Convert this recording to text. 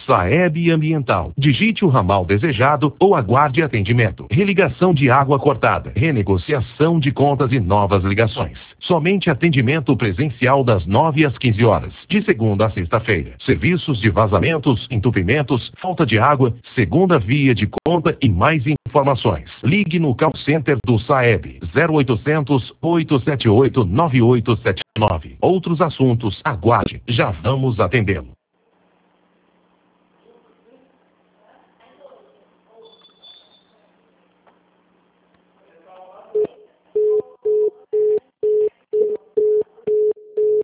Saeb Ambiental. Digite o ramal desejado ou aguarde atendimento. Religação de água cortada, renegociação de contas e novas ligações. Somente atendimento presencial das 9 às 15 horas, de segunda a sexta-feira. Serviços de vazamentos, entupimentos, falta de água, segunda via de conta e mais informações. Ligue no call center do Saeb 0800 878 9879. Outros assuntos, aguarde, já vamos atendê-lo.